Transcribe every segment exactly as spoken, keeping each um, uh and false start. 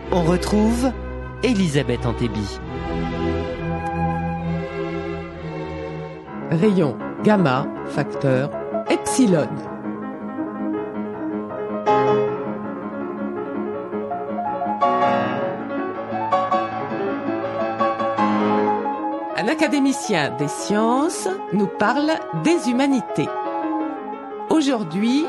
On retrouve Elisabeth Antébi. Rayon gamma, facteur epsilon. Un académicien des sciences nous parle des humanités. Aujourd'hui,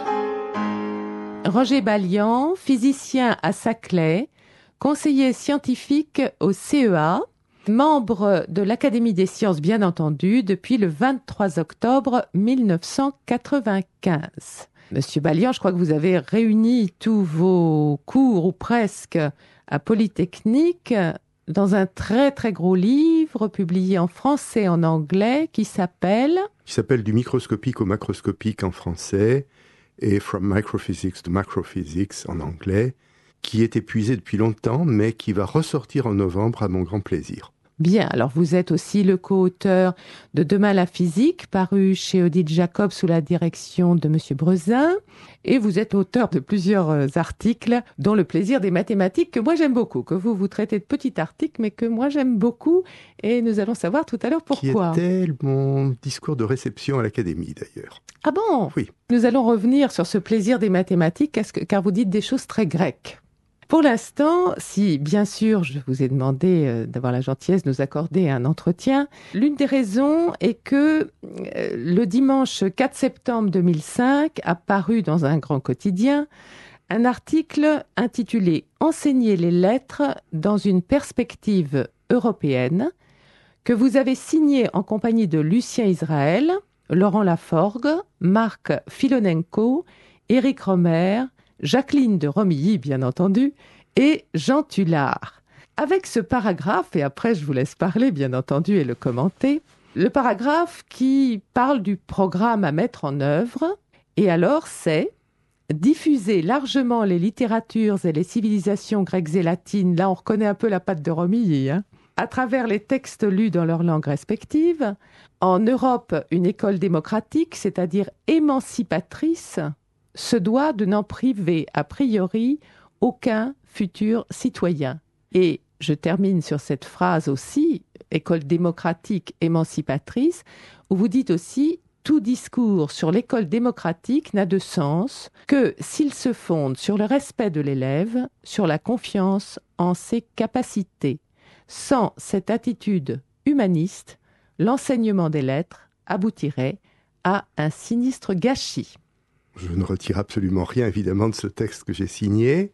Roger Ballian, physicien à Saclay, conseiller scientifique au C E A, membre de l'Académie des sciences bien entendu depuis le vingt-trois octobre mille neuf cent quatre-vingt-quinze. Monsieur Ballian, je crois que vous avez réuni tous vos cours, ou presque, à Polytechnique, dans un très très gros livre publié en français et en anglais qui s'appelle... Qui s'appelle Du microscopique au macroscopique en français et From Microphysics to Macrophysics en anglais, qui est épuisé depuis longtemps, mais qui va ressortir en novembre à mon grand plaisir. Bien, alors vous êtes aussi le co-auteur de Demain la physique, paru chez Odile Jacob sous la direction de Monsieur Brezin, et vous êtes auteur de plusieurs articles, dont Le plaisir des mathématiques, que moi j'aime beaucoup, que vous vous traitez de petits articles, mais que moi j'aime beaucoup, et nous allons savoir tout à l'heure pourquoi. Qui était mon discours de réception à l'Académie d'ailleurs. Ah bon? Oui. Nous allons revenir sur ce plaisir des mathématiques, car vous dites des choses très grecques. Pour l'instant, si bien sûr je vous ai demandé euh, d'avoir la gentillesse de nous accorder un entretien, l'une des raisons est que euh, le dimanche quatre septembre deux mille cinq a paru dans un grand quotidien un article intitulé « Enseigner les lettres dans une perspective européenne » que vous avez signé en compagnie de Lucien Israël, Laurent Laforgue, Marc Filonenko, Éric Romer, Jacqueline de Romilly, bien entendu, et Jean Tullard. Avec ce paragraphe, et après je vous laisse parler, bien entendu, et le commenter, le paragraphe qui parle du programme à mettre en œuvre, et alors c'est diffuser largement les littératures et les civilisations grecques et latines, là on reconnaît un peu la patte de Romilly, hein, à travers les textes lus dans leurs langues respectives, en Europe une école démocratique, c'est-à-dire émancipatrice, se doit de n'en priver a priori aucun futur citoyen. Et je termine sur cette phrase aussi, école démocratique émancipatrice, où vous dites aussi « Tout discours sur l'école démocratique n'a de sens que s'il se fonde sur le respect de l'élève, sur la confiance en ses capacités. Sans cette attitude humaniste, l'enseignement des lettres aboutirait à un sinistre gâchis. » Je ne retire absolument rien, évidemment, de ce texte que j'ai signé.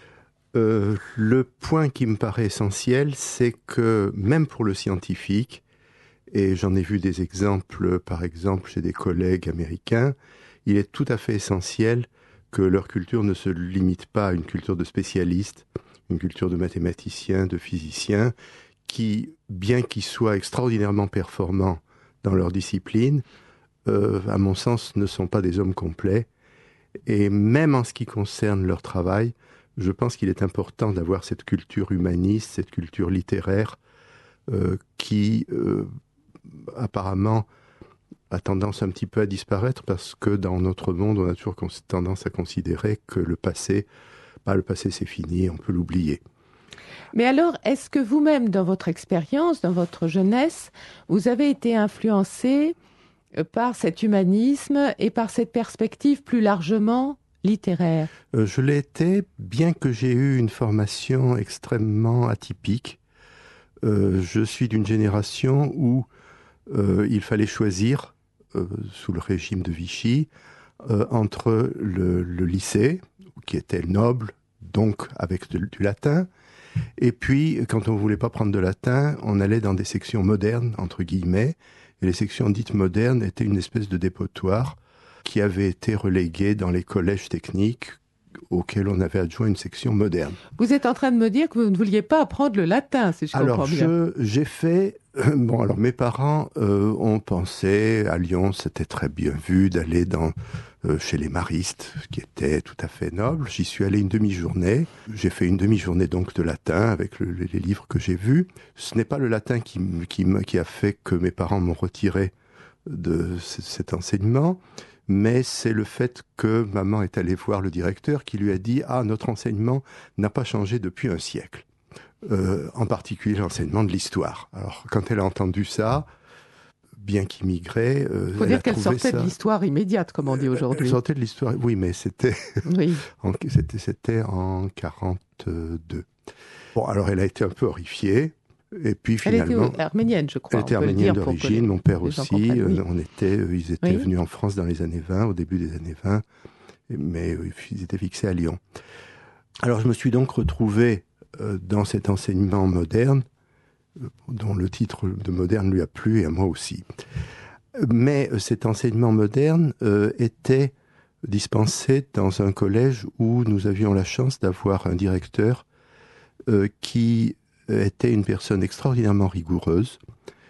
Euh, le point qui me paraît essentiel, c'est que, même pour le scientifique, et j'en ai vu des exemples, par exemple, chez des collègues américains, il est tout à fait essentiel que leur culture ne se limite pas à une culture de spécialistes, une culture de mathématiciens, de physiciens, qui, bien qu'ils soient extraordinairement performants dans leur discipline, Euh, à mon sens, ne sont pas des hommes complets. Et même en ce qui concerne leur travail, je pense qu'il est important d'avoir cette culture humaniste, cette culture littéraire, euh, qui euh, apparemment a tendance un petit peu à disparaître, parce que dans notre monde, on a toujours tendance à considérer que le passé, bah, le passé c'est fini, on peut l'oublier. Mais alors, est-ce que vous-même, dans votre expérience, dans votre jeunesse, vous avez été influencé par cet humanisme et par cette perspective plus largement littéraire? euh, Je l'ai été, bien que j'ai eu une formation extrêmement atypique. Euh, je suis d'une génération où euh, il fallait choisir, euh, sous le régime de Vichy, euh, entre le, le lycée, qui était noble, donc avec de, du latin, et puis, quand on ne voulait pas prendre de latin, on allait dans des sections modernes, entre guillemets, et les sections dites modernes étaient une espèce de dépotoir qui avait été relégué dans les collèges techniques auxquels on avait adjoint une section moderne. Vous êtes en train de me dire que vous ne vouliez pas apprendre le latin, si je alors, comprends bien. Alors, j'ai fait... Euh, bon, alors mes parents euh, ont pensé, à Lyon, c'était très bien vu d'aller dans... Euh, chez les maristes, qui étaient tout à fait nobles. J'y suis allé une demi-journée. J'ai fait une demi-journée donc de latin avec le, les livres que j'ai vus. Ce n'est pas le latin qui, qui, qui a fait que mes parents m'ont retiré de c- cet enseignement, mais c'est le fait que maman est allée voir le directeur qui lui a dit « Ah, notre enseignement n'a pas changé depuis un siècle. Euh, » en particulier l'enseignement de l'histoire. Alors, quand elle a entendu ça, bien qu'immigrée... Il euh, faut dire qu'elle sortait ça... de l'histoire immédiate, comme on dit aujourd'hui. Elle sortait de l'histoire, oui, mais c'était, oui. en, c'était, c'était en quarante-deux. Bon, alors elle a été un peu horrifiée. Et puis finalement, elle était arménienne, je crois. Elle était arménienne d'origine, mon père aussi. Oui. On était, ils étaient oui. venus en France dans les années vingt, au début des années vingt, mais ils étaient fixés à Lyon. Alors je me suis donc retrouvé dans cet enseignement moderne, dont le titre de moderne lui a plu et à moi aussi. Mais cet enseignement moderne euh, était dispensé dans un collège où nous avions la chance d'avoir un directeur euh, qui était une personne extraordinairement rigoureuse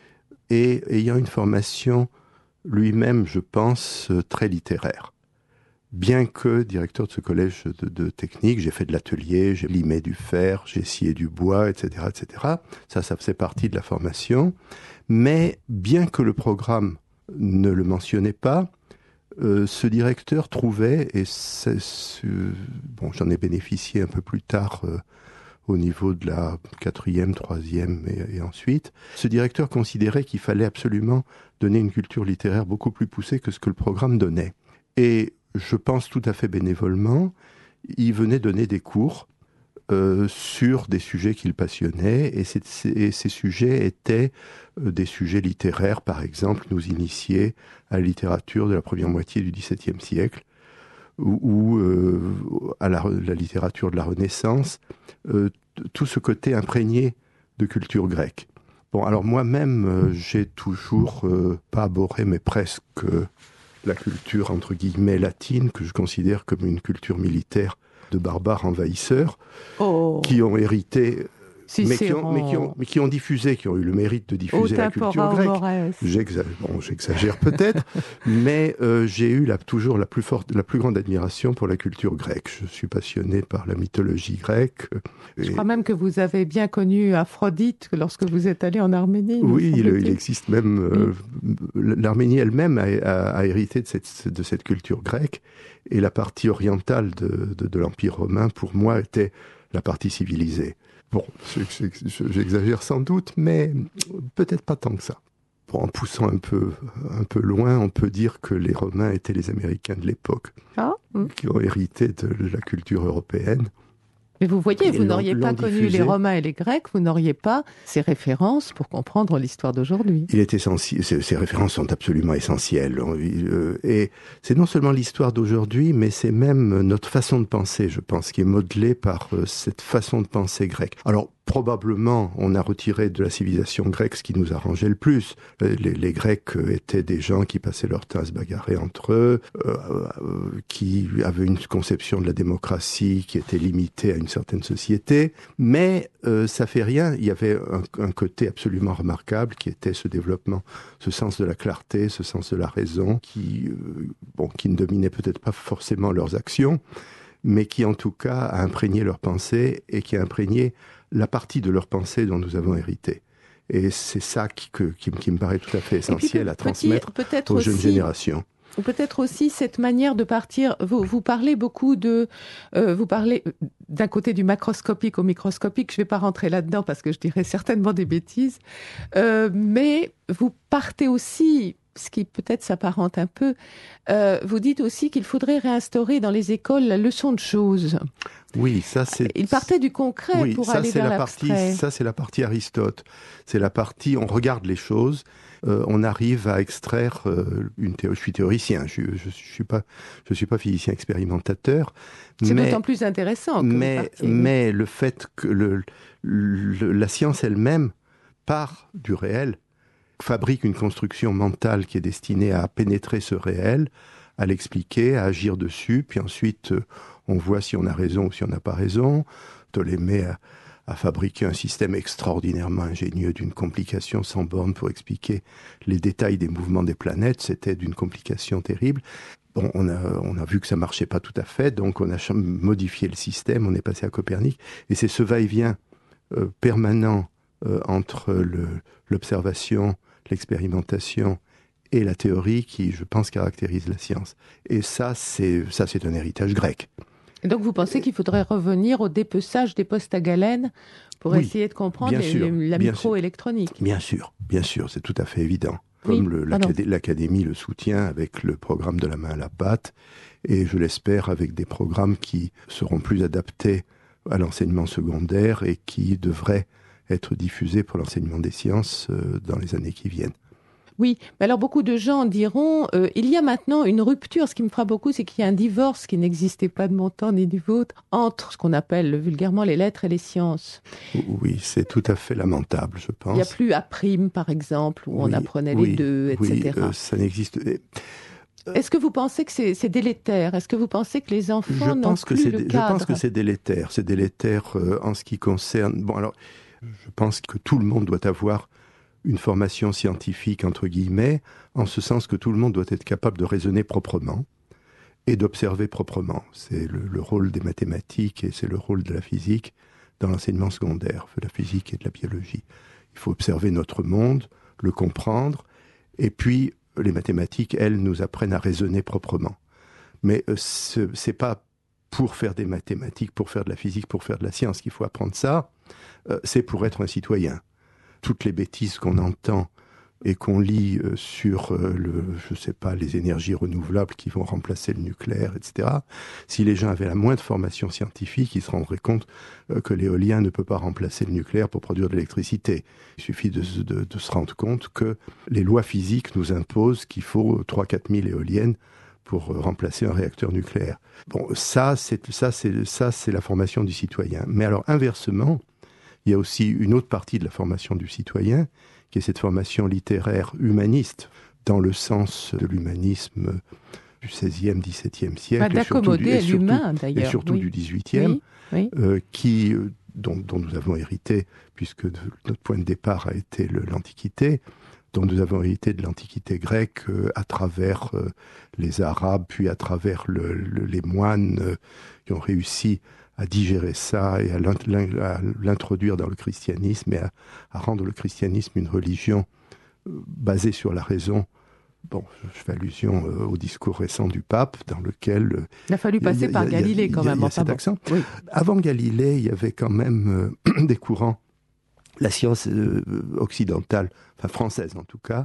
et ayant une formation lui-même, je pense, très littéraire. Bien que directeur de ce collège de, de technique, j'ai fait de l'atelier, j'ai limé du fer, j'ai scié du bois, et cetera, et cetera. Ça, ça faisait partie de la formation. Mais bien que le programme ne le mentionnait pas, euh, ce directeur trouvait, et c'est, c'est, bon, j'en ai bénéficié un peu plus tard euh, au niveau de la quatrième, troisième et, et ensuite, ce directeur considérait qu'il fallait absolument donner une culture littéraire beaucoup plus poussée que ce que le programme donnait. Et je pense tout à fait bénévolement, il venait donner des cours euh, sur des sujets qu'il passionnait, et, c'est, et ces sujets étaient euh, des sujets littéraires, par exemple, nous initier à la littérature de la première moitié du dix-septième siècle, ou, ou euh, à la, la littérature de la Renaissance, euh, tout ce côté imprégné de culture grecque. Bon, alors moi-même, euh, j'ai toujours, euh, pas abhorré, mais presque, euh, la culture, entre guillemets, latine, que je considère comme une culture militaire de barbares envahisseurs, oh. qui ont hérité... Si mais, qui ont, mais, qui ont, mais qui ont diffusé, qui ont eu le mérite de diffuser la culture grecque. J'exagère, bon, j'exagère peut-être, mais euh, j'ai eu la, toujours la plus forte, la plus grande admiration pour la culture grecque. Je suis passionné par la mythologie grecque. Et... Je crois même que vous avez bien connu Aphrodite lorsque vous êtes allé en Arménie. Oui, il, il existe même... Euh, oui. L'Arménie elle-même a, a, a hérité de cette, de cette culture grecque, et la partie orientale de, de, de l'Empire romain, pour moi, était la partie civilisée. Bon, j'exagère sans doute, mais peut-être pas tant que ça. Bon, en poussant un peu, un peu loin, on peut dire que les Romains étaient les Américains de l'époque, ah, hum. qui ont hérité de la culture européenne. Mais vous voyez, vous n'auriez pas connu les Romains et les Grecs, vous n'auriez pas ces références pour comprendre l'histoire d'aujourd'hui. Il est essentiel, ces, ces références sont absolument essentielles. Et c'est non seulement l'histoire d'aujourd'hui, mais c'est même notre façon de penser, je pense, qui est modelée par cette façon de penser grecque. Alors, probablement, on a retiré de la civilisation grecque ce qui nous arrangeait le plus. Les, les Grecs étaient des gens qui passaient leur temps à se bagarrer entre eux, euh, euh, qui avaient une conception de la démocratie qui était limitée à une certaine société, mais euh, ça fait rien. Il y avait un, un côté absolument remarquable qui était ce développement, ce sens de la clarté, ce sens de la raison, qui, euh, bon, qui ne dominait peut-être pas forcément leurs actions, mais qui en tout cas a imprégné leur pensée et qui a imprégné la partie de leur pensée dont nous avons hérité. Et c'est ça qui, que, qui, qui me paraît tout à fait essentiel à transmettre aux aussi, jeunes générations. Ou peut-être aussi cette manière de partir. Vous, vous parlez beaucoup de, euh, vous parlez d'un côté du macroscopique au microscopique. Je ne vais pas rentrer là-dedans parce que je dirais certainement des bêtises. Euh, mais vous partez aussi, ce qui peut-être s'apparente un peu. Euh, vous dites aussi qu'il faudrait réinstaurer dans les écoles la leçon de choses. Oui, ça c'est... Il partait du concret oui, pour ça, aller vers la l'abstrait. Partie, ça c'est la partie Aristote. C'est la partie, on regarde les choses, euh, on arrive à extraire euh, une théorie. Je suis théoricien, je, je, je suis pas, je suis pas physicien expérimentateur. C'est mais, d'autant plus intéressant. Que mais, vous partiez. mais le fait que le, le, la science elle-même part du réel, fabrique une construction mentale qui est destinée à pénétrer ce réel, à l'expliquer, à agir dessus, puis ensuite euh, on voit si on a raison ou si on n'a pas raison. Ptolémée a, a fabriqué un système extraordinairement ingénieux d'une complication sans borne pour expliquer les détails des mouvements des planètes. C'était d'une complication terrible. Bon, on a, on a vu que ça marchait pas tout à fait, donc on a modifié le système, on est passé à Copernic, et c'est ce va-et-vient euh, permanent euh, entre le, l'observation, l'expérimentation et la théorie qui, je pense, caractérise la science. Et ça, c'est, ça, c'est un héritage grec. Et donc vous pensez qu'il faudrait revenir au dépeçage des postes à galène pour Oui, essayer de comprendre bien les- sûr, les- la bien microélectronique? Bien sûr, bien sûr, c'est tout à fait évident. Oui, Comme le- pardon. l'acadé- l'Académie le soutient avec le programme de la main à la pâte, et je l'espère avec des programmes qui seront plus adaptés à l'enseignement secondaire et qui devraient être diffusés pour l'enseignement des sciences euh, dans les années qui viennent. Oui, mais alors beaucoup de gens diront, euh, il y a maintenant une rupture. Ce qui me frappe beaucoup, c'est qu'il y a un divorce qui n'existait pas de mon temps ni du vôtre entre ce qu'on appelle vulgairement les lettres et les sciences. Oui, c'est tout à fait lamentable, je pense. Il n'y a plus à prime, par exemple, où on Oui, apprenait oui, les deux, oui, et cetera. euh, ça n'existe. eh, Est-ce que vous pensez que c'est c'est délétère? Est-ce que vous pensez que les enfants Je n'ont pense que plus c'est le dé- je cadre? pense que c'est délétère. C'est délétère euh, en ce qui concerne. Bon, alors, je pense que tout le monde doit avoir une formation scientifique, entre guillemets, en ce sens que tout le monde doit être capable de raisonner proprement et d'observer proprement. C'est le, le rôle des mathématiques et c'est le rôle de la physique dans l'enseignement secondaire, de la physique et de la biologie. Il faut observer notre monde, le comprendre, et puis les mathématiques, elles, nous apprennent à raisonner proprement. Mais euh, ce n'est pas pour faire des mathématiques, pour faire de la physique, pour faire de la science qu'il faut apprendre ça, euh, c'est pour être un citoyen. Toutes les bêtises qu'on entend et qu'on lit euh, sur euh, le, je sais pas, les énergies renouvelables qui vont remplacer le nucléaire, et cetera. Si les gens avaient la moindre formation scientifique, ils se rendraient compte euh, que l'éolien ne peut pas remplacer le nucléaire pour produire de l'électricité. Il suffit de, de, de se rendre compte que les lois physiques nous imposent qu'il faut trois à quatre mille éoliennes pour euh, remplacer un réacteur nucléaire. Bon, ça, c'est, ça, c'est, ça, c'est la formation du citoyen. Mais alors, inversement, il y a aussi une autre partie de la formation du citoyen, qui est cette formation littéraire humaniste, dans le sens de l'humanisme du seizième, dix-septième siècle. Bah, d'accommoder à l'humain, Et d'ailleurs. surtout Oui. du dix-huitième, Oui, oui. euh, qui, euh, dont, dont nous avons hérité, puisque de- notre point de départ a été le- l'Antiquité, dont nous avons hérité de l'Antiquité grecque euh, à travers euh, les Arabes, puis à travers le, le- les moines euh, qui ont réussi à digérer ça et à l'int- l'in- à l'introduire dans le christianisme et à, à rendre le christianisme une religion euh, basée sur la raison. Bon, je fais allusion euh, au discours récent du pape, dans lequel... euh, Il a fallu il y a- passer il y a- par il y a- Galilée, quand il y a- même. il y a enfin cet bon. accent. Oui. Avant Galilée, il y avait quand même euh, des courants. La science euh, occidentale, enfin française en tout cas,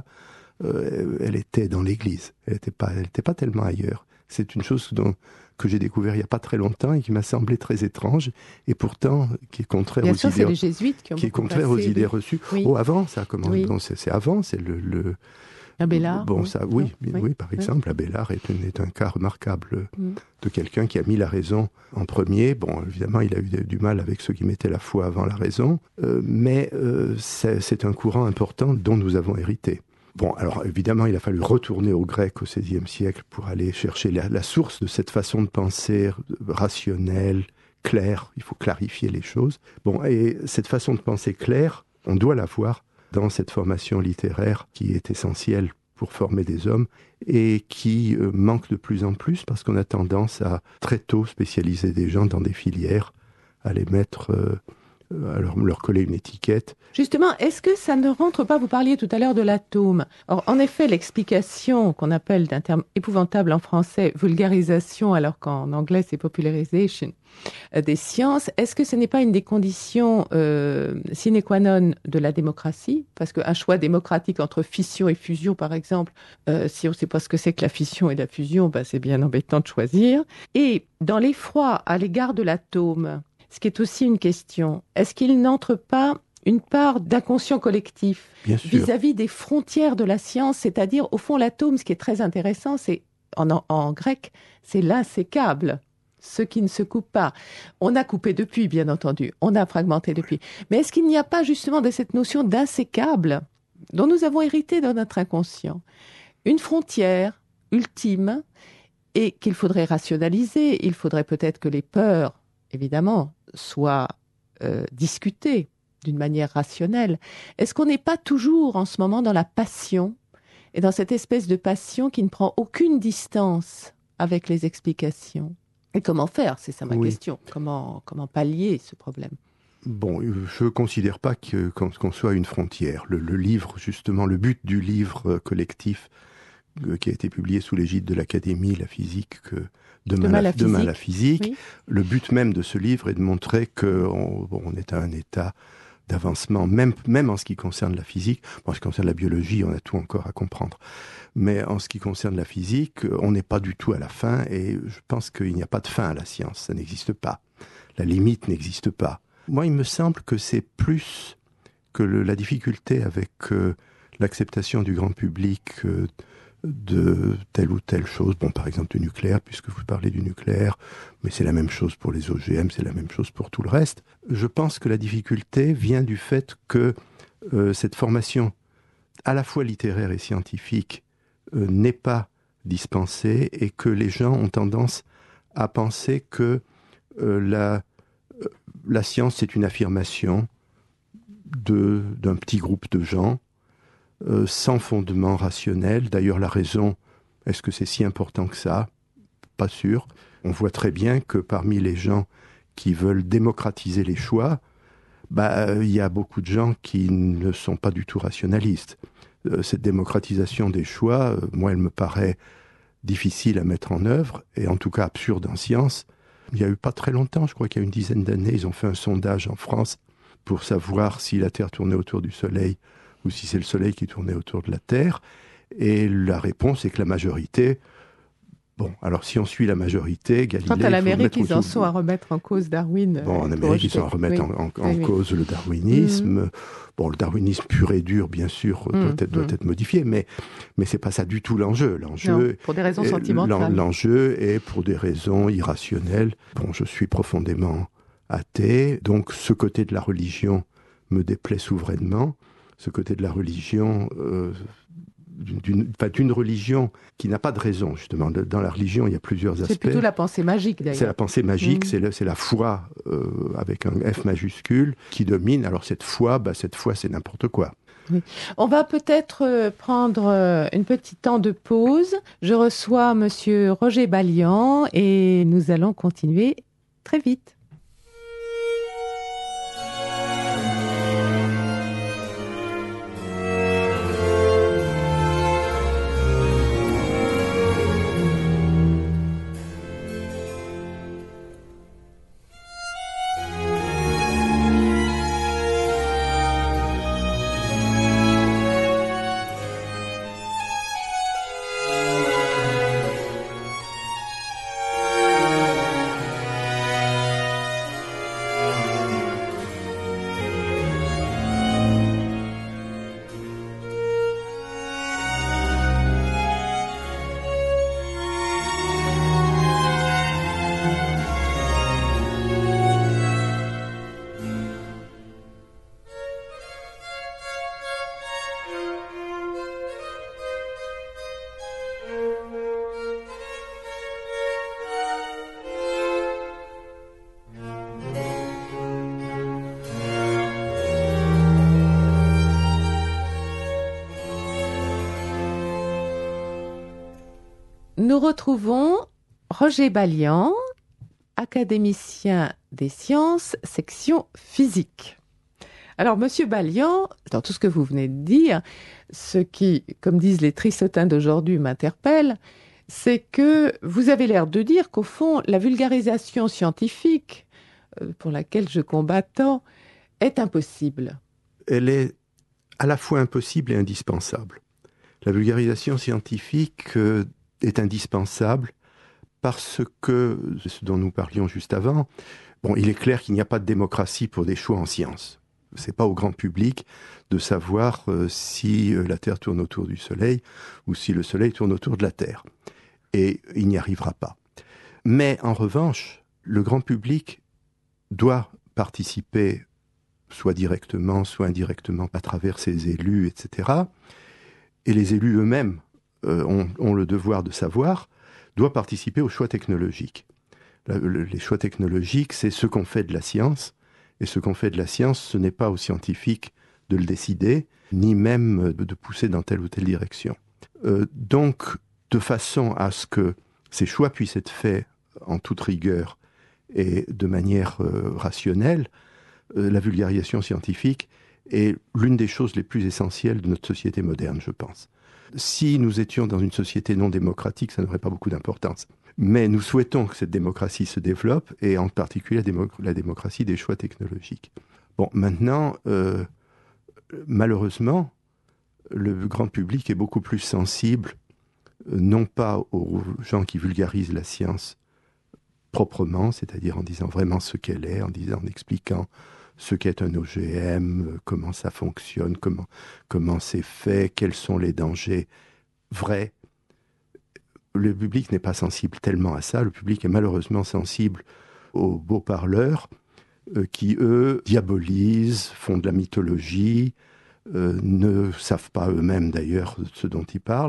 euh, elle était dans l'Église. Elle n'était pas, elle était pas tellement ailleurs. C'est une chose dont, que j'ai découvert il n'y a pas très longtemps et qui m'a semblé très étrange, et pourtant qui est contraire Bien aux sûr, c'est idées, les jésuites qui ont qui est beaucoup contraire aux passé, idées oui. reçues. Oui. Oh, avant, ça commence. Oui. Bon, c'est, c'est avant, c'est le, le Abélard. Bon, oui. ça, oui, Non, oui, oui. oui, par Oui. exemple, Abélard est, un- est un cas remarquable Mm. de quelqu'un qui a mis la raison en premier. Bon, évidemment, il a eu de- du mal avec ceux qui mettaient la foi avant la raison, euh, mais euh, c'est, c'est un courant important dont nous avons hérité. Bon, alors évidemment, il a fallu retourner au grec au seizième siècle pour aller chercher la, la source de cette façon de penser rationnelle, claire. Il faut clarifier les choses. Bon, et cette façon de penser claire, on doit la voir dans cette formation littéraire qui est essentielle pour former des hommes et qui euh, manque de plus en plus parce qu'on a tendance à très tôt spécialiser des gens dans des filières, à les mettre, euh, à leur, leur coller une étiquette. Justement, est-ce que ça ne rentre pas, vous parliez tout à l'heure de l'atome. Or, en effet, l'explication qu'on appelle d'un terme épouvantable en français, vulgarisation, alors qu'en anglais c'est popularisation, euh, des sciences, est-ce que ce n'est pas une des conditions euh, sine qua non de la démocratie? Parce qu'un choix démocratique entre fission et fusion, par exemple, euh, si on ne sait pas ce que c'est que la fission et la fusion, ben, c'est bien embêtant de choisir. Et dans l'effroi à l'égard de l'atome, ce qui est aussi une question, est-ce qu'il n'entre pas une part d'inconscient collectif Bien sûr. vis-à-vis des frontières de la science, c'est-à-dire, au fond, l'atome, ce qui est très intéressant, c'est, en, en, en grec, c'est l'insécable, ce qui ne se coupe pas. On a coupé depuis, bien entendu, on a fragmenté depuis. Mais est-ce qu'il n'y a pas justement de cette notion d'insécable dont nous avons hérité dans notre inconscient, une frontière ultime et qu'il faudrait rationaliser, il faudrait peut-être que les peurs, évidemment, soient euh, discutées d'une manière rationnelle. Est-ce qu'on n'est pas toujours en ce moment dans la passion et dans cette espèce de passion qui ne prend aucune distance avec les explications? Et comment faire? C'est ça ma Oui. question. Comment, comment pallier ce problème? Bon, je ne considère pas que, qu'on, qu'on soit une frontière. Le, le livre, justement, le but du livre collectif, euh, qui a été publié sous l'égide de l'Académie, la physique, que demain, Demain, la, la physique. demain la physique. Oui. Le but même de ce livre est de montrer qu'on bon, on est à un état d'avancement, même, même en ce qui concerne la physique. Bon, en ce qui concerne la biologie, on a tout encore à comprendre. Mais en ce qui concerne la physique, on n'est pas du tout à la fin, et je pense qu'il n'y a pas de fin à la science, ça n'existe pas. La limite n'existe pas. Moi, il me semble que c'est plus que le, la difficulté avec euh, l'acceptation du grand public euh, de telle ou telle chose, bon, par exemple du nucléaire, puisque vous parlez du nucléaire, mais c'est la même chose pour les O G M, c'est la même chose pour tout le reste. Je pense que la difficulté vient du fait que euh, cette formation, à la fois littéraire et scientifique, euh, n'est pas dispensée, et que les gens ont tendance à penser que euh, la, euh, la science, c'est une affirmation de, d'un petit groupe de gens, Euh, sans fondement rationnel. D'ailleurs, la raison, est-ce que c'est si important que ça ? Pas sûr. On voit très bien que parmi les gens qui veulent démocratiser les choix, bah, il y a beaucoup de gens qui ne sont pas du tout rationalistes. Euh, cette démocratisation des choix, euh, moi, elle me paraît difficile à mettre en œuvre, et en tout cas absurde en science. Il y a eu pas très longtemps, je crois qu'il y a une dizaine d'années, ils ont fait un sondage en France pour savoir si la Terre tournait autour du Soleil ou si c'est le Soleil qui tournait autour de la Terre. Et la réponse est que la majorité... Bon, alors si on suit la majorité, Galilée... Quant à l'Amérique, ils ils en sont à remettre en cause Darwin. Bon, en euh, Amérique, ils sont à remettre oui. en, en, en oui, cause oui. le darwinisme. Mmh. Bon, le darwinisme pur et dur, bien sûr, doit, mmh. être, doit mmh. être modifié, mais, mais ce n'est pas ça du tout l'enjeu. L'enjeu non, pour des raisons sentimentales. L'enjeu est pour des raisons irrationnelles. Bon, je suis profondément athée, donc ce côté de la religion me déplaît souverainement. Ce côté de la religion, euh, d'une, enfin, d'une religion qui n'a pas de raison, justement. Dans la religion, il y a plusieurs aspects. C'est plutôt la pensée magique, d'ailleurs. C'est la pensée magique, mmh. c'est, le, c'est la foi euh, avec un F majuscule qui domine. Alors cette foi, bah, cette foi, c'est n'importe quoi. Oui. On va peut-être prendre une petite temps de pause. Je reçois Monsieur Roger Ballian et nous allons continuer très vite. Nous retrouvons Roger Ballian, académicien des sciences, section physique. Alors, Monsieur Ballian, dans tout ce que vous venez de dire, ce qui, comme disent les tristotins d'aujourd'hui, m'interpelle, c'est que vous avez l'air de dire qu'au fond, la vulgarisation scientifique, pour laquelle je combats tant, est impossible. Elle est à la fois impossible et indispensable. La vulgarisation scientifique euh, est indispensable parce que, ce dont nous parlions juste avant, bon, il est clair qu'il n'y a pas de démocratie pour des choix en sciences. Ce n'est pas au grand public de savoir euh, si euh, la Terre tourne autour du Soleil ou si le Soleil tourne autour de la Terre. Et il n'y arrivera pas. Mais en revanche, le grand public doit participer, soit directement, soit indirectement, à travers ses élus, et cetera. Et les élus eux-mêmes euh, ont, ont le devoir de savoir, doivent participer aux choix technologiques. La, le, les choix technologiques, c'est ce qu'on fait de la science. Et ce qu'on fait de la science, ce n'est pas aux scientifiques de le décider, ni même de pousser dans telle ou telle direction. Euh, donc, de façon à ce que ces choix puissent être faits en toute rigueur et de manière euh, rationnelle, euh, la vulgarisation scientifique est l'une des choses les plus essentielles de notre société moderne, je pense. Si nous étions dans une société non démocratique, ça n'aurait pas beaucoup d'importance. Mais nous souhaitons que cette démocratie se développe, et en particulier la, démo- la démocratie des choix technologiques. Bon, maintenant, euh, malheureusement, le grand public est beaucoup plus sensible, euh, non pas aux gens qui vulgarisent la science proprement, c'est-à-dire en disant vraiment ce qu'elle est, en disant, en expliquant ce qu'est un O G M, comment ça fonctionne, comment, comment c'est fait, quels sont les dangers vrais. Le public n'est pas sensible tellement à ça. Le public est malheureusement sensible aux beaux parleurs euh, qui, eux, diabolisent, font de la mythologie, euh, ne savent pas eux-mêmes d'ailleurs ce dont ils parlent,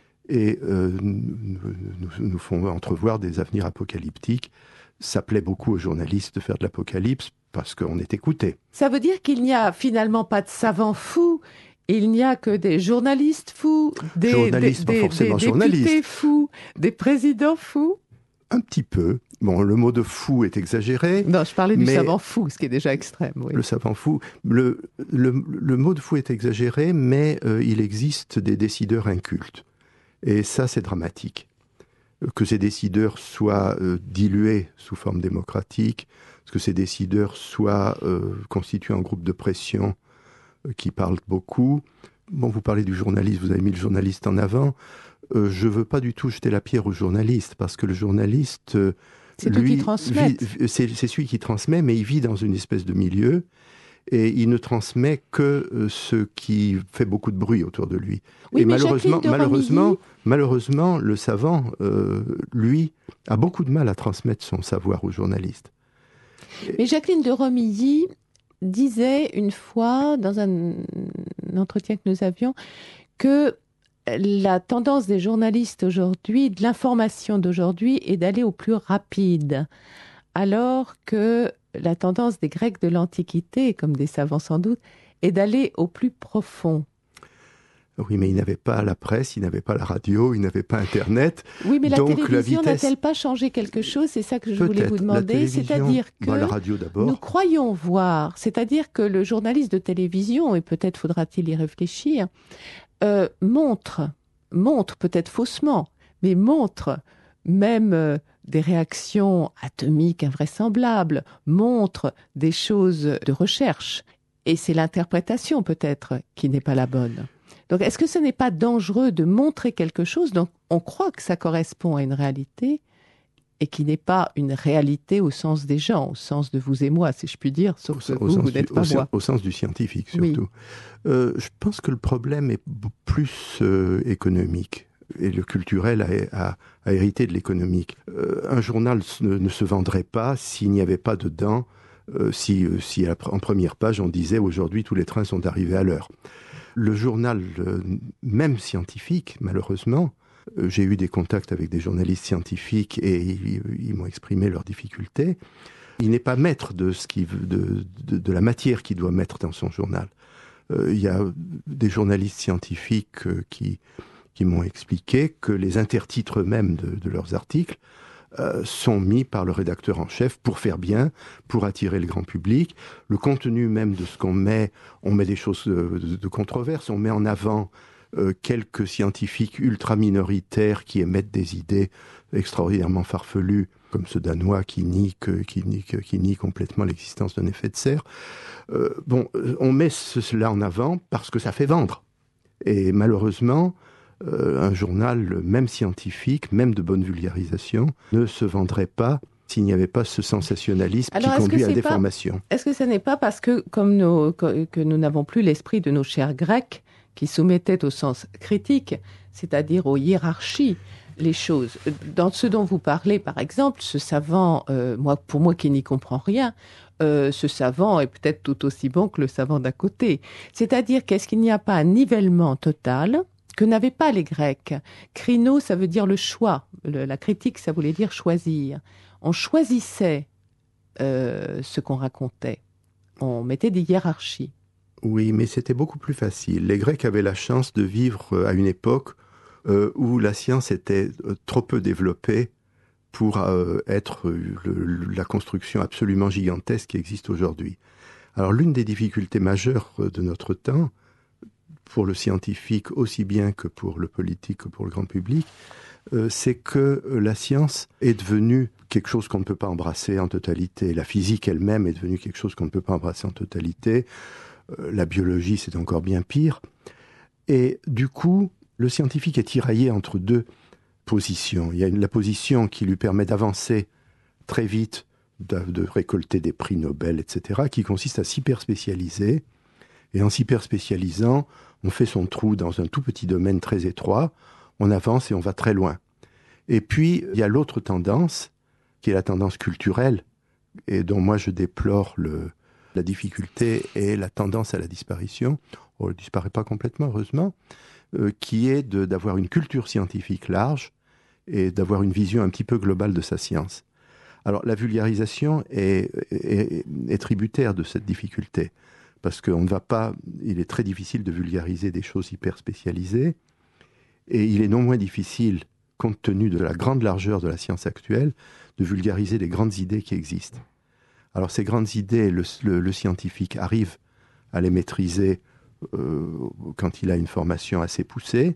et euh, nous, nous, nous font entrevoir des avenirs apocalyptiques. Ça plaît beaucoup aux journalistes de faire de l'apocalypse parce qu'on est écouté. Ça veut dire qu'il n'y a finalement pas de savants fous, il n'y a que des journalistes fous, des, journalistes, des, pas forcément des journalistes. députés fous, des présidents fous. Un petit peu. Bon, le mot de fou est exagéré. Non, je parlais du mais savant fou, ce qui est déjà extrême. Oui. Le savant fou. Le, le, le mot de fou est exagéré, mais euh, il existe des décideurs incultes. Et ça, c'est dramatique. Que ces décideurs soient euh, dilués sous forme démocratique, que ces décideurs soient euh, constitués en groupe de pression euh, qui parlent beaucoup. Bon, vous parlez du journaliste, vous avez mis le journaliste en avant. Euh, je ne veux pas du tout jeter la pierre au journaliste, parce que le journaliste, euh, c'est lui, qui transmet. Vit, c'est, c'est celui qui transmet, mais il vit dans une espèce de milieu, et il ne transmet que euh, ce qui fait beaucoup de bruit autour de lui. Oui, et mais malheureusement, de malheureusement, Romilly... malheureusement, le savant, euh, lui, a beaucoup de mal à transmettre son savoir aux journalistes. Mais Jacqueline de Romilly disait une fois, dans un, un entretien que nous avions, que la tendance des journalistes aujourd'hui, de l'information d'aujourd'hui, est d'aller au plus rapide, alors que la tendance des Grecs de l'Antiquité, comme des savants sans doute, est d'aller au plus profond. Oui, mais ils n'avaient pas la presse, ils n'avaient pas la radio, ils n'avaient pas Internet. Oui, mais la donc télévision la vitesse... n'a-t-elle pas changé quelque chose? C'est ça que je Peut-être. voulais vous demander. C'est-à-dire que bah, la radio d'abord. nous croyons voir, c'est-à-dire que le journaliste de télévision, et peut-être faudra-t-il y réfléchir, euh, montre, montre peut-être faussement, mais montre même euh, des réactions atomiques invraisemblables, montre des choses de recherche. Et c'est l'interprétation peut-être qui n'est pas la bonne. Donc, est-ce que ce n'est pas dangereux de montrer quelque chose dont on croit que ça correspond à une réalité et qui n'est pas une réalité au sens des gens, au sens de vous et moi, si je puis dire, sauf que vous, vous n'êtes pas au, moi. Au sens du scientifique, surtout. Oui. Euh, je pense que le problème est plus euh, économique. Et le culturel a, a, a hérité de l'économique. Euh, un journal ne, ne se vendrait pas s'il n'y avait pas dedans, euh, si, si en première page on disait « aujourd'hui tous les trains sont arrivés à l'heure ». Le journal, euh, même scientifique, malheureusement, euh, j'ai eu des contacts avec des journalistes scientifiques et ils, ils m'ont exprimé leurs difficultés. Il n'est pas maître de, ce qui, de, de, de la matière qu'il doit mettre dans son journal. Euh, il y a des journalistes scientifiques euh, qui, qui m'ont expliqué que les intertitres eux-mêmes de, de leurs articles Euh, sont mis par le rédacteur en chef pour faire bien, pour attirer le grand public. Le contenu même de ce qu'on met, on met des choses de, de, de controverse, on met en avant euh, quelques scientifiques ultra minoritaires qui émettent des idées extraordinairement farfelues, comme ce Danois qui nie, que, qui nie, que, qui nie complètement l'existence d'un effet de serre. Euh, bon, on met cela en avant parce que ça fait vendre. Et malheureusement, Euh, un journal, même scientifique, même de bonne vulgarisation, ne se vendrait pas s'il n'y avait pas ce sensationnalisme Alors, qui conduit à la déformation. Est-ce que ce n'est pas parce que, comme nos, que nous n'avons plus l'esprit de nos chers Grecs, qui soumettaient au sens critique, c'est-à-dire aux hiérarchies, les choses. Dans ce dont vous parlez, par exemple, ce savant, euh, moi, pour moi qui n'y comprends rien, euh, ce savant est peut-être tout aussi bon que le savant d'à côté. C'est-à-dire qu'est-ce qu'il n'y a pas un nivellement total que n'avaient pas les Grecs. Krino, ça veut dire le choix. Le, la critique, ça voulait dire choisir. On choisissait euh, ce qu'on racontait. On mettait des hiérarchies. Oui, mais c'était beaucoup plus facile. Les Grecs avaient la chance de vivre à une époque euh, où la science était trop peu développée pour euh, être le, la construction absolument gigantesque qui existe aujourd'hui. Alors l'une des difficultés majeures de notre temps, pour le scientifique aussi bien que pour le politique, que pour le grand public, euh, c'est que la science est devenue quelque chose qu'on ne peut pas embrasser en totalité. La physique elle-même est devenue quelque chose qu'on ne peut pas embrasser en totalité. Euh, la biologie, c'est encore bien pire. Et du coup, le scientifique est tiraillé entre deux positions. Il y a une, la position qui lui permet d'avancer très vite, de, de récolter des prix Nobel, et cetera, qui consiste à s'hyperspécialiser. Et en s'hyperspécialisant, on fait son trou dans un tout petit domaine très étroit, on avance et on va très loin. Et puis, il y a l'autre tendance, qui est la tendance culturelle, et dont moi je déplore le, la difficulté et la tendance à la disparition. On ne disparaît pas complètement, heureusement, euh, qui est de, d'avoir une culture scientifique large et d'avoir une vision un petit peu globale de sa science. Alors, la vulgarisation est, est, est tributaire de cette difficulté. Parce qu'on ne va pas, il est très difficile de vulgariser des choses hyper spécialisées, et il est non moins difficile, compte tenu de la grande largeur de la science actuelle, de vulgariser les grandes idées qui existent. Alors ces grandes idées, le, le, le scientifique arrive à les maîtriser euh, quand il a une formation assez poussée,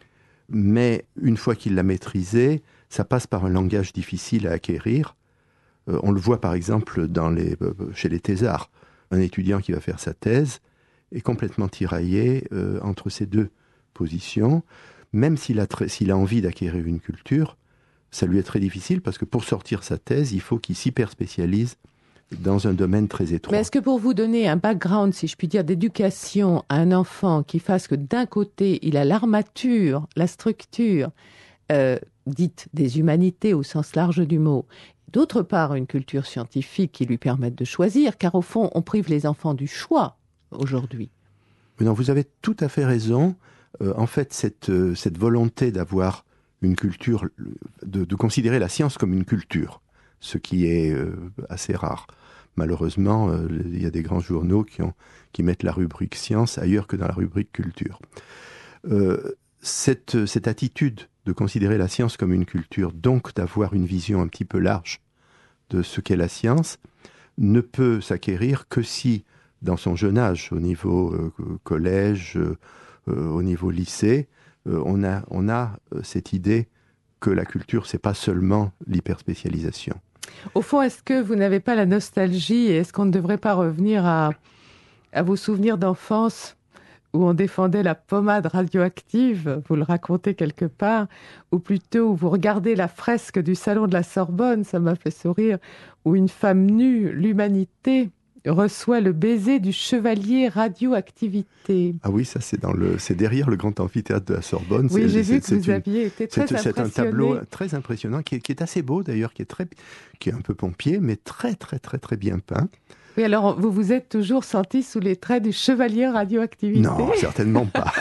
mais une fois qu'il l'a maîtrisée, ça passe par un langage difficile à acquérir. Euh, on le voit par exemple dans les, euh, chez les thésards. Un étudiant qui va faire sa thèse est complètement tiraillé euh, entre ces deux positions. Même s'il a, très, s'il a envie d'acquérir une culture, ça lui est très difficile parce que pour sortir sa thèse, il faut qu'il s'hyper-spécialise dans un domaine très étroit. Mais est-ce que pour vous donner un background, si je puis dire, d'éducation à un enfant qui fasse que d'un côté, il a l'armature, la structure, euh, dite des humanités au sens large du mot, d'autre part, une culture scientifique qui lui permette de choisir, car au fond, on prive les enfants du choix aujourd'hui. Mais non, vous avez tout à fait raison. Euh, en fait, cette, euh, cette volonté d'avoir une culture, de, de considérer la science comme une culture, ce qui est euh, assez rare. Malheureusement, euh, il y a des grands journaux qui, ont, qui mettent la rubrique science ailleurs que dans la rubrique culture. Euh, cette, cette attitude de considérer la science comme une culture, donc d'avoir une vision un petit peu large de ce qu'est la science, ne peut s'acquérir que si, dans son jeune âge, au niveau euh, collège, euh, euh, au niveau lycée, euh, on a, on a euh, cette idée que la culture, c'est pas seulement l'hyperspécialisation. Au fond, est-ce que vous n'avez pas la nostalgie et est-ce qu'on ne devrait pas revenir à, à vos souvenirs d'enfance où on défendait la pommade radioactive, vous le racontez quelque part, ou plutôt où vous regardez la fresque du salon de la Sorbonne, ça m'a fait sourire, où une femme nue, l'humanité, reçoit le baiser du chevalier radioactivité. Ah oui, ça c'est dans le, c'est derrière le grand amphithéâtre de la Sorbonne. Oui, c'est, j'ai c'est, vu que c'est vous une, aviez été très c'est, impressionné. C'est un tableau très impressionnant, qui est, qui est assez beau d'ailleurs, qui est, très, qui est un peu pompier, mais très très très très bien peint. Oui, alors vous vous êtes toujours senti sous les traits du chevalier radioactivité? Non, certainement pas.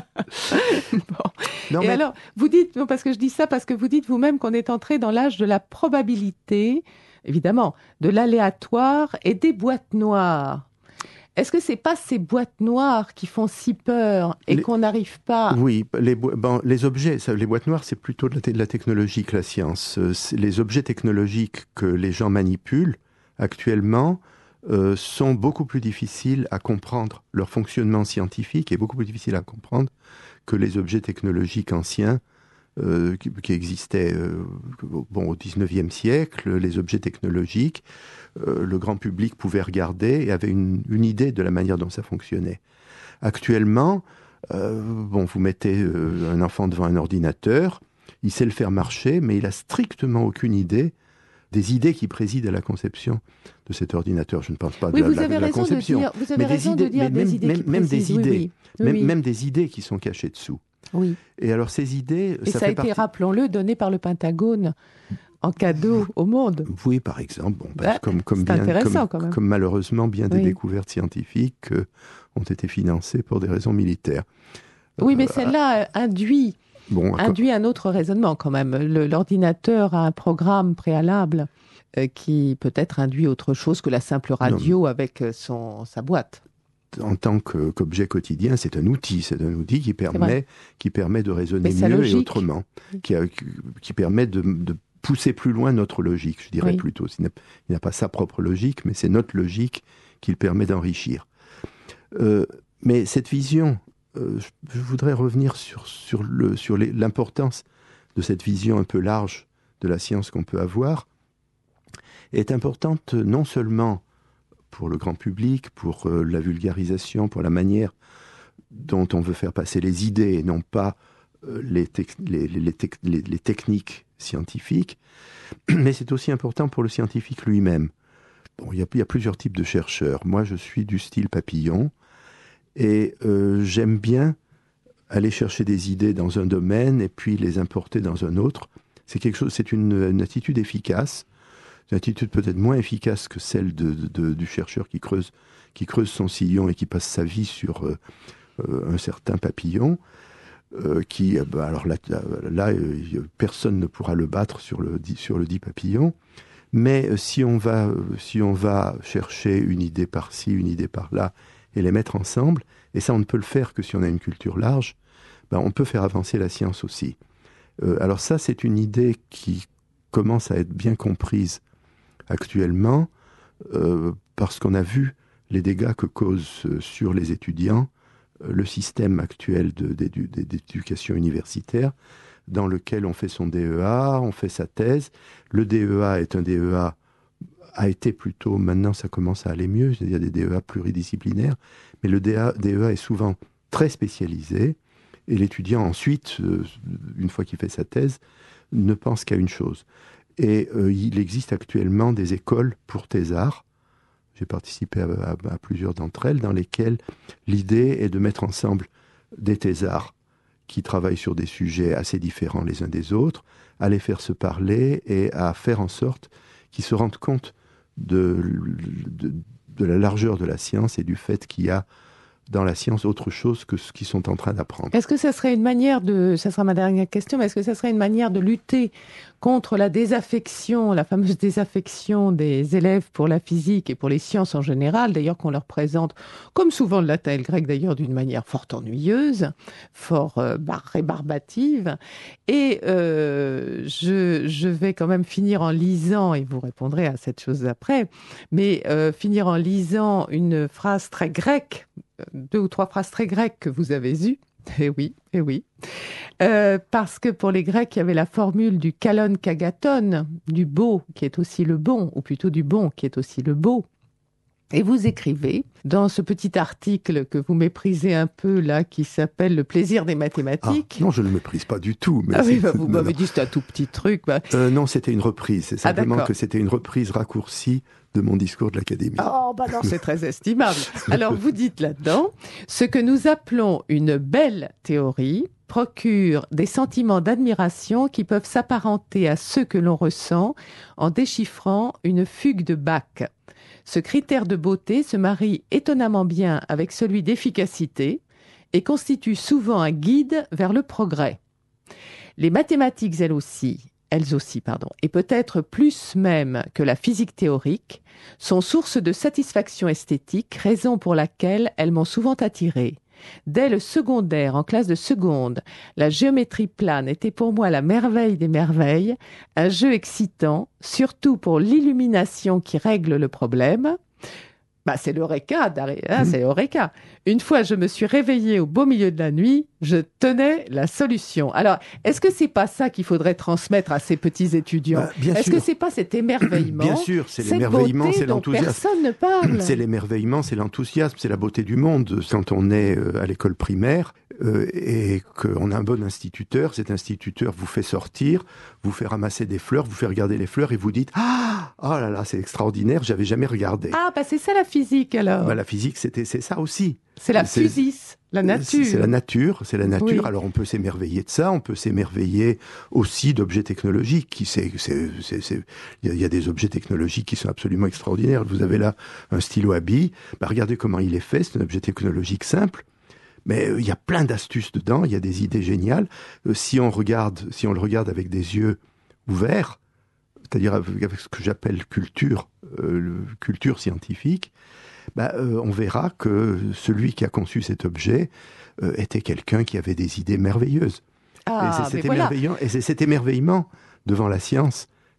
Bon. Non, Et mais... alors, vous dites, non, parce que je dis ça, parce que vous dites vous-même qu'on est entré dans l'âge de la probabilité, évidemment, de l'aléatoire et des boîtes noires. Est-ce que c'est pas ces boîtes noires qui font si peur et les... qu'on n'arrive pas... Oui, les, bo... bon, les objets, ça, les boîtes noires, c'est plutôt de la, de la technologie que la science. C'est les objets technologiques que les gens manipulent actuellement euh, sont beaucoup plus difficiles à comprendre. Leur fonctionnement scientifique est beaucoup plus difficile à comprendre que les objets technologiques anciens euh, qui, qui existaient euh, bon, au dix-neuvième siècle. Les objets technologiques, euh, le grand public pouvait regarder et avait une, une idée de la manière dont ça fonctionnait. Actuellement, euh, bon, vous mettez euh, un enfant devant un ordinateur, il sait le faire marcher, mais il n'a strictement aucune idée des idées qui président à la conception de cet ordinateur. Je ne pense pas oui, de, vous la, avez de la raison conception, de dire, vous avez mais raison des idées, de dire mais des même, idées même, qui même des précisent, idées, oui, oui. Oui, même, oui. même des idées qui sont cachées dessous. Oui. Et alors ces idées, et ça, ça, ça fait a été, partie... rappelons-le, donné par le Pentagone en cadeau au monde. Oui, par exemple, bon, parce bah, comme, comme, bien, comme, quand même. comme malheureusement bien des oui. découvertes scientifiques euh, ont été financées pour des raisons militaires. Oui, mais euh, celle-là euh, induit, bon, induit un autre raisonnement quand même. Le, l'ordinateur a un programme préalable euh, qui peut-être induit autre chose que la simple radio non, avec son, sa boîte. En tant que, qu'objet quotidien, c'est un outil. C'est un outil qui permet, qui permet de raisonner mieux logique. et autrement, qui, a, qui permet de, de pousser plus loin notre logique, je dirais oui. plutôt. Il n'a, il n'a pas sa propre logique, mais c'est notre logique qui le permet d'enrichir. Euh, mais cette vision, euh, je, je voudrais revenir sur, sur, le, sur les, l'importance de cette vision un peu large de la science qu'on peut avoir, est importante non seulement pour le grand public, pour euh, la vulgarisation, pour la manière dont on veut faire passer les idées, et non pas euh, les, tec- les, les, les, tec- les, les techniques scientifiques, mais c'est aussi important pour le scientifique lui-même. Bon, il y a, il y a plusieurs types de chercheurs. Moi, je suis du style papillon, et euh, j'aime bien aller chercher des idées dans un domaine et puis les importer dans un autre. C'est quelque chose, c'est une, une attitude efficace, une attitude peut-être moins efficace que celle de, de, de, du chercheur qui creuse, qui creuse son sillon et qui passe sa vie sur euh, euh, un certain papillon. Euh, qui, bah, alors là, là euh, personne ne pourra le battre sur le, sur le dit papillon. Mais euh, si on va, euh, si on va chercher une idée par-ci, une idée par-là, et les mettre ensemble, et ça on ne peut le faire que si on a une culture large, ben, on peut faire avancer la science aussi. Euh, alors ça, c'est une idée qui commence à être bien comprise actuellement, euh, parce qu'on a vu les dégâts que cause euh, sur les étudiants euh, le système actuel de, d'édu, d'éducation universitaire, dans lequel on fait son D E A, on fait sa thèse. Le D E A est un D E A, a été plutôt, maintenant ça commence à aller mieux, il y a des D E A pluridisciplinaires, mais le D E A est souvent très spécialisé, et l'étudiant ensuite, euh, une fois qu'il fait sa thèse, ne pense qu'à une chose. Et euh, il existe actuellement des écoles pour thésards, j'ai participé à, à, à plusieurs d'entre elles, dans lesquelles l'idée est de mettre ensemble des thésards qui travaillent sur des sujets assez différents les uns des autres, à les faire se parler et à faire en sorte qu'ils se rendent compte de, de, de la largeur de la science et du fait qu'il y a dans la science autre chose que ce qu'ils sont en train d'apprendre. Est-ce que ça serait une manière de, ça sera ma dernière question, mais est-ce que ça serait une manière de lutter contre la désaffection, la fameuse désaffection des élèves pour la physique et pour les sciences en général, d'ailleurs qu'on leur présente, comme souvent le latin et le grec d'ailleurs, d'une manière fort ennuyeuse, fort euh, rébarbative. Et euh, je, je vais quand même finir en lisant, et vous répondrez à cette chose après, mais euh, finir en lisant une phrase très grecque, deux ou trois phrases très grecques que vous avez eues. Eh oui, eh oui. Euh, parce que pour les Grecs, il y avait la formule du kalon kagaton, du beau qui est aussi le bon, ou plutôt du bon qui est aussi le beau. Et vous écrivez dans ce petit article que vous méprisez un peu là, qui s'appelle « Le plaisir des mathématiques ». Ah, non, je ne le méprise pas du tout. Mais ah oui, bah, vous non, m'avez non. dit c'était un tout petit truc. Bah. Euh, non, c'était une reprise. C'est simplement ah, que c'était une reprise raccourcie de mon discours de l'Académie. Oh, bah non, c'est très estimable. Alors, vous dites là-dedans, ce que nous appelons une belle théorie procure des sentiments d'admiration qui peuvent s'apparenter à ceux que l'on ressent en déchiffrant une fugue de Bach. Ce critère de beauté se marie étonnamment bien avec celui d'efficacité et constitue souvent un guide vers le progrès. Les mathématiques, elles aussi, elles aussi, pardon, et peut-être plus même que la physique théorique, sont source de satisfaction esthétique, raison pour laquelle elles m'ont souvent attirée. Dès le secondaire, en classe de seconde, la géométrie plane était pour moi la merveille des merveilles, un jeu excitant, surtout pour l'illumination qui règle le problème. Bah, c'est l'Eureka, hein, c'est Eureka. Une fois, je me suis réveillée au beau milieu de la nuit, je tenais la solution. Alors, est-ce que c'est pas ça qu'il faudrait transmettre à ces petits étudiants ? Bah, bien Est-ce sûr. que c'est pas cet émerveillement ? Bien sûr, c'est cette l'émerveillement, beauté c'est dont l'enthousiasme. Personne ne parle. C'est l'émerveillement, c'est l'enthousiasme, c'est la beauté du monde. Quand on est à l'école primaire euh, et qu'on a un bon instituteur, cet instituteur vous fait sortir, vous fait ramasser des fleurs, vous fait regarder les fleurs et vous dites « Ah, oh là là, c'est extraordinaire, j'avais jamais regardé. » Ah, bah c'est ça la physique alors. Bah, la physique, c'était, c'est ça aussi. C'est la C'est- physis, la nature. C'est la nature, c'est la nature. Oui. Alors on peut s'émerveiller de ça, on peut s'émerveiller aussi d'objets technologiques. Qui c'est, c'est, c'est, c'est- il y, a- il y a des objets technologiques qui sont absolument extraordinaires. Vous avez là un stylo à billes. Bah, regardez comment il est fait. C'est un objet technologique simple, mais euh, il y a plein d'astuces dedans. Il y a des idées géniales. Euh, si on regarde, si on le regarde avec des yeux ouverts, c'est-à-dire avec, avec ce que j'appelle culture, euh, le- culture scientifique. Bah, euh, on verra que celui qui a conçu cet objet euh, était quelqu'un qui avait des idées merveilleuses. Ah, et, c'est cet mais voilà. émerveillement- et c'est cet émerveillement devant la science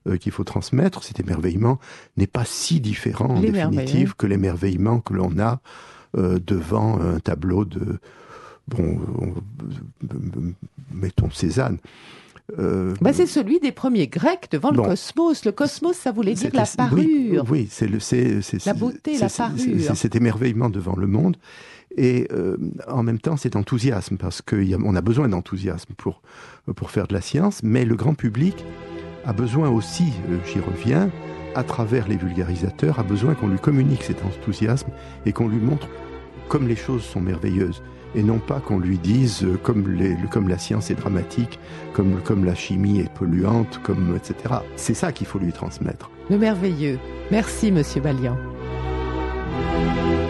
euh, qu'il faut transmettre. Cet émerveillement n'est pas si différent en définitive que l'émerveillement que l'on a euh, devant un tableau de, bon, euh, mettons Cézanne. Euh, bah c'est celui des premiers Grecs devant bon, le cosmos. Le cosmos, ça voulait dire la parure. Oui, oui c'est le, c'est, c'est, la beauté, c'est, la c'est, parure. C'est, c'est cet émerveillement devant le monde. Et euh, en même temps, c'est enthousiasme, parce qu'on a besoin d'enthousiasme pour, pour faire de la science, mais le grand public a besoin aussi, euh, j'y reviens, à travers les vulgarisateurs, a besoin qu'on lui communique cet enthousiasme et qu'on lui montre comme les choses sont merveilleuses. Et non pas qu'on lui dise euh, comme, les, comme la science est dramatique, comme, comme la chimie est polluante, comme, et cetera. C'est ça qu'il faut lui transmettre. Le merveilleux. Merci, Monsieur Ballian.